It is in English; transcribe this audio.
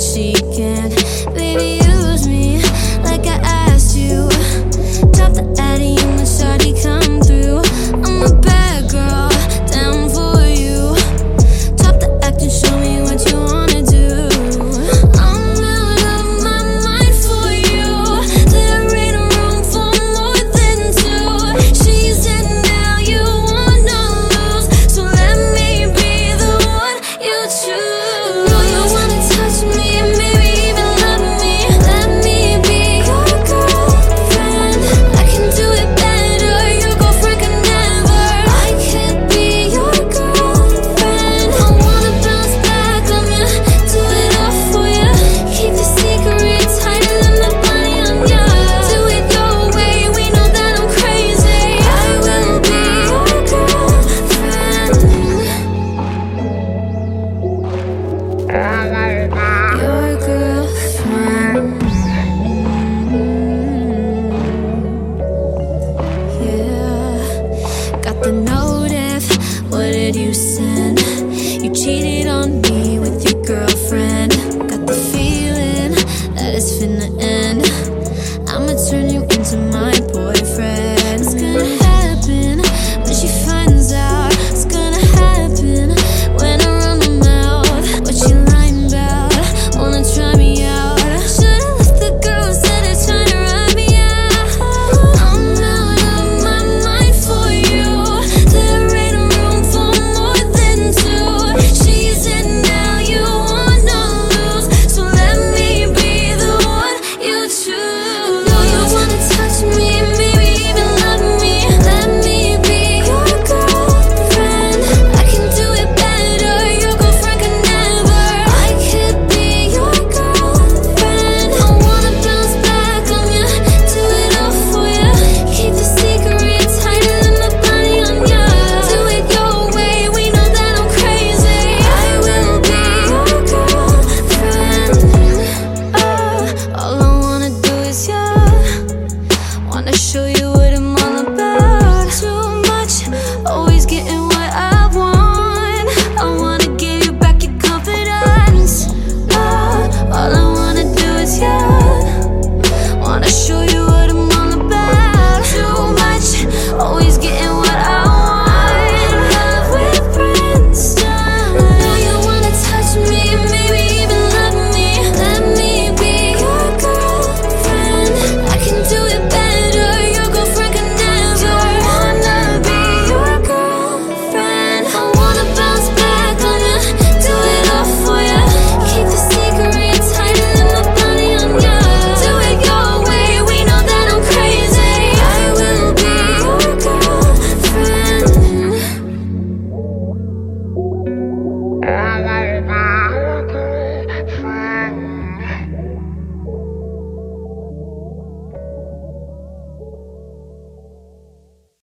she can't. Baby, use me like I asked you. Drop the Addy and the shawty come through. I'm a bad girl, down for you. Drop the act and show me what you wanna do. I'm out of my mind for you. There ain't room for more than two. She said now you wanna lose, so let me be the one you choose. Know you wanna touch me and maybe even love me. Let me be your girlfriend. I can do it better, your girlfriend could never. I could be your girlfriend. I wanna bounce back on you, do it all for you. Keep the secret tighter than the body on you. Do it your way, we know that I'm crazy. I will be your girlfriend. Your girlfriend. Yeah. Got the notif, what did you send? You cheated on me with your girlfriend. Got the feeling that it's finna end. I'ma turn you into my boyfriend. It's gonna happen when she finds out. It's gonna happen when I run my mouth. What you lying about? Wanna try me out? Should've left the girls that are trying to ride me out. I'm out of my mind for you. There ain't room for more than two. She said now you wanna lose, so let me be the one you choose. Know you wanna touch me and maybe even love me. Let me be your girlfriend. I can do it better, your girlfriend could never. I could be your girlfriend. I wanna bounce back on you, do it all for you. Keep the secret tighter than the body on you. Do it your way, we know that I'm crazy. I will be your girlfriend. All I wanna do is you. Wanna show you what I'm